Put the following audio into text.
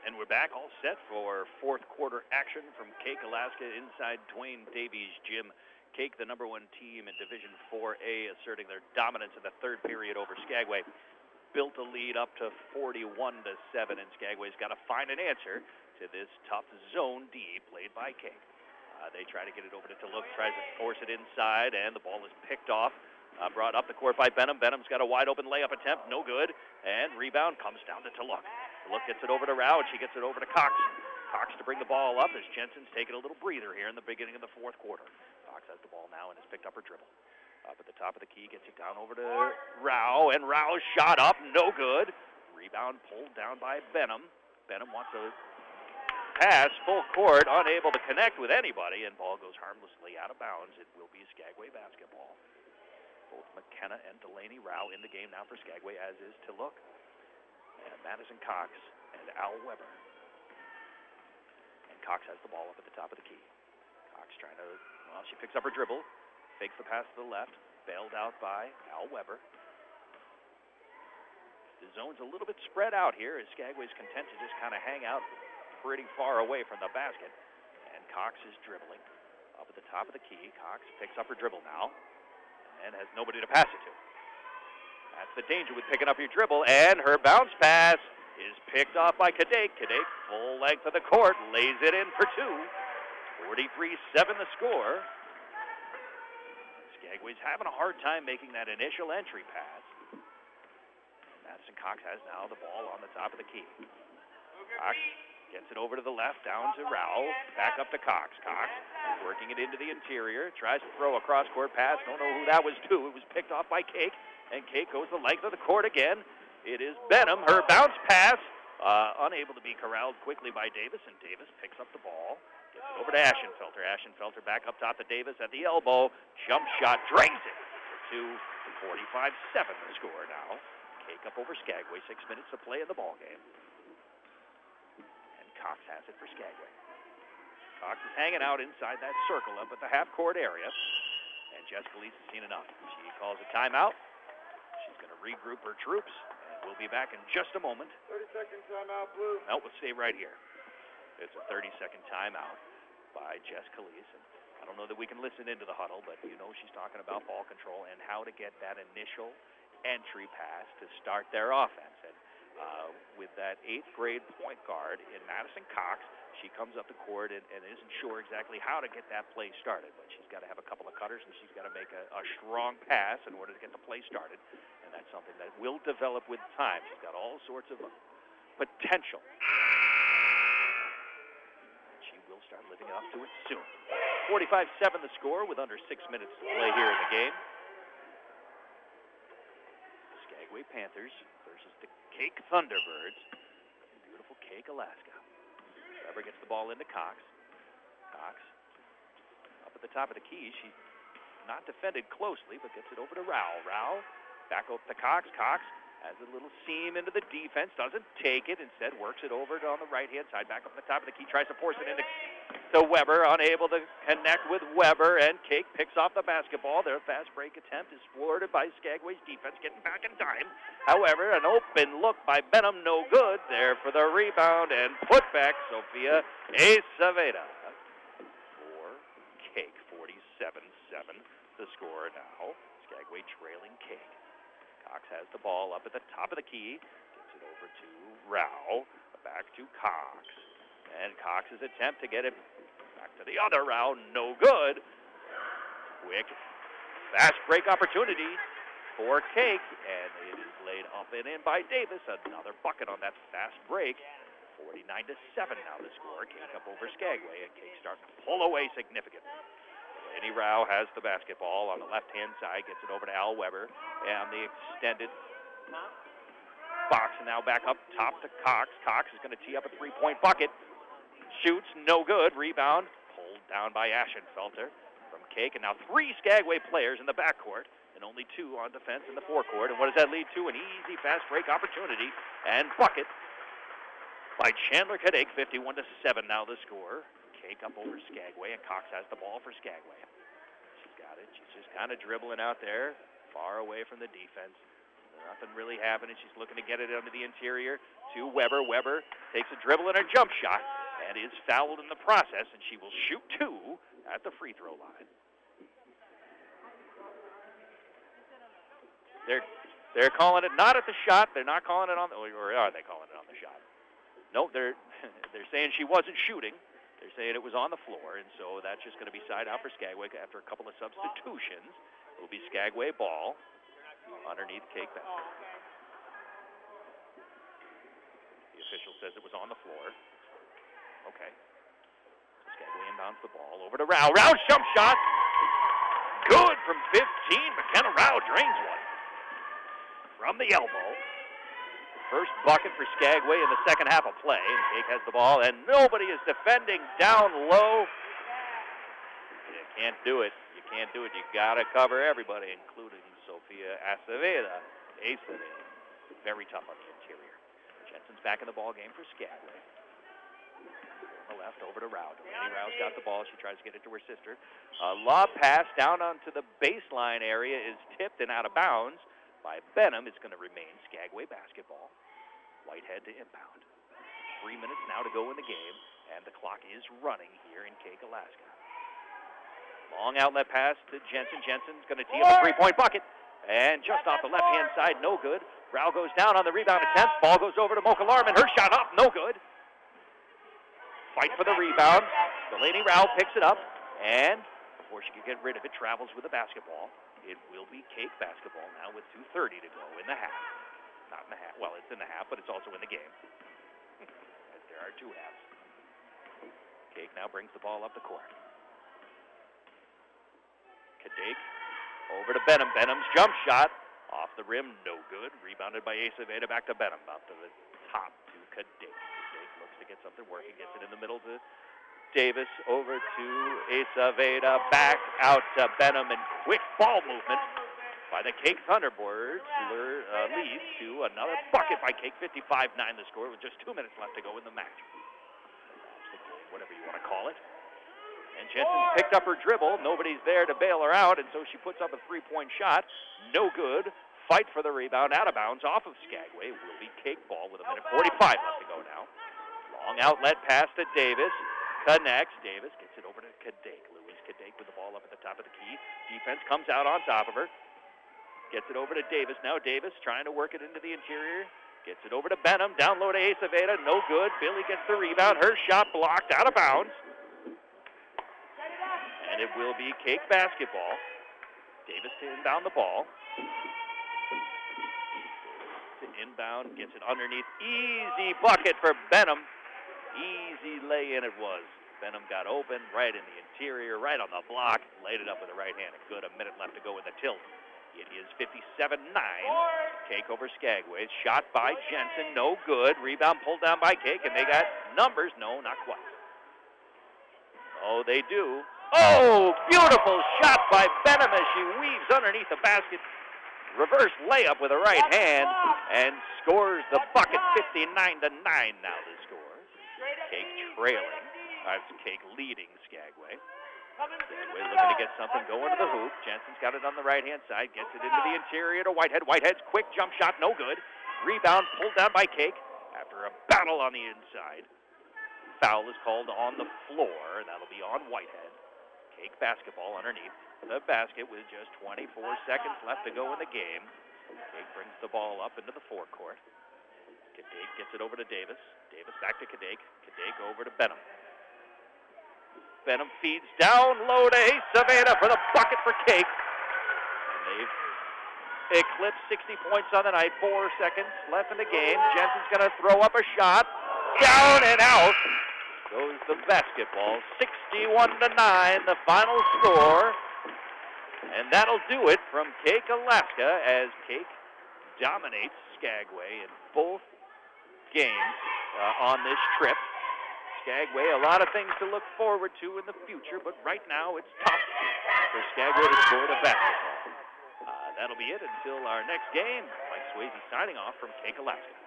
And we're back all set for fourth quarter action from Cake, Alaska, inside Dwayne Davies Gym. Cake, the number one team in Division 4A, asserting their dominance in the third period over Skagway. Built a lead up to 41-7, and Skagway's got to find an answer to this tough Zone D played by Cake. They try to get it over to Tuluk, tries to force it inside, and the ball is picked off. Brought up the court by Benham. Benham's got a wide-open layup attempt, no good, and rebound comes down to Tuluk. Tuluk gets it over to Rao, and she gets it over to Cox. Cox to bring the ball up as Jensen's taking a little breather here in the beginning of the fourth quarter. Cox has the ball now and has picked up her dribble. Up at the top of the key, gets it down over to Rao, and Rao's shot up, no good. Rebound pulled down by Benham. Benham wants to pass full court, unable to connect with anybody, and ball goes harmlessly out of bounds. It will be Skagway basketball. Both McKenna and Delaney Rao in the game now for Skagway, as is Tuluk, and Madison Cox and Al Weber. And Cox has the ball up at the top of the key. Cox trying to, she picks up her dribble, fakes the pass to the left, bailed out by Al Weber. The zone's a little bit spread out here as Skagway's content to just kind of hang out pretty far away from the basket. And Cox is dribbling up at the top of the key. Cox picks up her dribble now and has nobody to pass it to. That's the danger with picking up your dribble, and her bounce pass is picked off by Kadek. Kadek, full length of the court, lays it in for two. 43-7 the score. Skagway's having a hard time making that initial entry pass. Madison Cox has now the ball on the top of the key. Cox gets it over to the left, down to Rao, back up to Cox. Cox working it into the interior, tries to throw a cross-court pass. Don't know who that was to. It was picked off by Cake, and Cake goes the length of the court again. It is Benham. Her bounce pass, unable to be corralled quickly by Davis, and Davis picks up the ball, gets it over to Ashenfelter. Ashenfelter back up top to Davis at the elbow. Jump shot, drains it to 45-7 the score now. Cake up over Skagway, 6 minutes to play in the ball game. Cox has it for Skagway. Cox is hanging out inside that circle up at the half-court area, and Jessica Lees has seen enough. She calls a timeout. She's going to regroup her troops, and we'll be back in just a moment. 30-second timeout, Blue. No, we'll stay right here. It's a 30-second timeout by Jessica Lees, and I don't know that we can listen into the huddle, but you know she's talking about ball control and how to get that initial entry pass to start their offense. And with that 8th grade point guard in Madison Cox, she comes up the court and isn't sure exactly how to get that play started, but she's got to have a couple of cutters and she's got to make a strong pass in order to get the play started, and that's something that will develop with time. She's got all sorts of potential. And she will start living up to it soon. 45-7 the score with under 6 minutes to play here in the game. Skagway Panthers versus the Cake Thunderbirds in beautiful Cake, Alaska. Weber gets the ball into Cox. Cox up at the top of the key. She's not defended closely, but gets it over to Rao. Rao back up to Cox. Cox has a little seam into the defense. Doesn't take it. Instead works it over on the right-hand side. Back up at the top of the key. Tries to force it into Weber. Unable to connect with Weber, and Cake picks off the basketball. Their fast break attempt is thwarted by Skagway's defense, getting back in time. However, an open look by Benham, no good. There for the rebound and putback, Sophia Aceveda. For Cake, 47-7 the score now. Skagway trailing Cake. Cox has the ball up at the top of the key. Gets it over to Rao. Back to Cox. And Cox's attempt to get it back to the other Rao, no good. Quick fast break opportunity for Cake, and it is laid up and in by Davis. Another bucket on that fast break. 49-7 now the score. Cake up over Skagway, and Cake starts to pull away significantly. Delaney Rao has the basketball on the left-hand side, gets it over to Al Weber, and the extended box, and now back up top to Cox. Cox is going to tee up a three-point bucket. Shoots, no good. Rebound pulled down by Ashenfelter from Cake, and now 3 Skagway players in the backcourt and only 2 on defense in the forecourt. And what does that lead to? An easy fast break opportunity and bucket by Chandler Kadek. 51-7 now the score. Cake up over Skagway, and Cox has the ball for Skagway. She's got it. She's just kind of dribbling out there, far away from the defense. Nothing really happening. She's looking to get it under the interior to Weber. Weber takes a dribble and a jump shot and is fouled in the process, and she will shoot 2 at the free throw line. They're calling it not at the shot. They're not calling it on the, or are they calling it on the shot? No, they're saying she wasn't shooting. They're saying it was on the floor, and so that's just going to be side out for Skagway after a couple of substitutions. It will be Skagway ball underneath Cake basket. The official says it was on the floor. Okay. Skagway inbounds the ball over to Rao. Rao's jump shot. Good from 15. McKenna Rao drains one from the elbow. First bucket for Skagway in the second half of play. And Cake has the ball, and nobody is defending down low. You can't do it. You can't do it. You got to cover everybody, including Sofia Aceveda. Very tough on the interior. Jensen's back in the ball game for Skagway. On the left, over to Rao. Delaney Rao's got the ball. She tries to get it to her sister. Lob pass down onto the baseline area is tipped and out of bounds by Benham. It's going to remain Skagway basketball. Whitehead to inbound. 3 minutes now to go in the game, and the clock is running here in Cake, Alaska. Long outlet pass to Jensen. Jensen's going to tee up a three-point bucket, and just off the left-hand side, no good. Rao goes down on the rebound attempt. Ball goes over to Mocha Larman. Her shot up, no good. Fight for the rebound. Delaney Rao picks it up, and before she can get rid of it, travels with the basketball. It will be Cake basketball now with 2:30 to go in the half. Not in the half. Well, it's in the half, but it's also in the game. As there are 2 halves. Cake now brings the ball up the court. Kadek over to Benham. Benham's jump shot off the rim, no good. Rebounded by Aceveda, back to Benham. Up to the top to Kadek. Kadek looks to get something working, gets it in the middle to Davis, over to Aceveda, back out to Benham, and quick ball movement by the Cake Thunderbirds leads to another bucket by Cake, 55-9 the score, with just 2 minutes left to go in the match. Whatever you want to call it. And Jensen's picked up her dribble. Nobody's there to bail her out, and so she puts up a three-point shot. No good. Fight for the rebound, out of bounds, off of Skagway. Will be Cake ball with 1:45 left to go now. Long outlet pass to Davis. Connects. Davis gets it over to Kadek. Louise Kadek with the ball up at the top of the key. Defense comes out on top of her. Gets it over to Davis. Now Davis trying to work it into the interior. Gets it over to Benham. Down low to Aceveda. No good. Billy gets the rebound. Her shot blocked, out of bounds. And it will be Cake basketball. Davis to inbound the ball. To inbound. Gets it underneath. Easy bucket for Benham. Easy lay-in it was. Benham got open right in the interior, right on the block. Laid it up with the right hand. Good. A minute left to go in the tilt. It is 57-9. Cake over Skagway. Shot by Jensen. No good. Rebound pulled down by Cake, and they got numbers. No, not quite. Oh, they do. Oh, beautiful shot by Benham as she weaves underneath the basket. Reverse layup with the right hand and scores the bucket. 59-9 now the score. Cake trailing. That's Cake leading Skagway. Skagway looking to get something going to the hoop. Jensen's got it on the right-hand side. Gets it into the interior to Whitehead. Whitehead's quick jump shot, no good. Rebound pulled down by Cake after a battle on the inside. Foul is called on the floor. That'll be on Whitehead. Cake basketball underneath the basket with just 24 seconds left to go in the game. Cake brings the ball up into the forecourt. Kadek gets it over to Davis. Davis back to Kadek. Kadek over to Benham. Benham feeds down low to Aceveda for the bucket for Cake. And they've eclipsed 60 points on the night. 4 seconds left in the game. Jensen's going to throw up a shot. Down and out goes the basketball. 61-9, the final score. And that'll do it from Cake, Alaska, as Cake dominates Skagway in both games on this trip. Skagway, a lot of things to look forward to in the future, but right now it's tough for Skagway to score the basketball. That'll be it until our next game. Mike Swayze signing off from Cake, Alaska.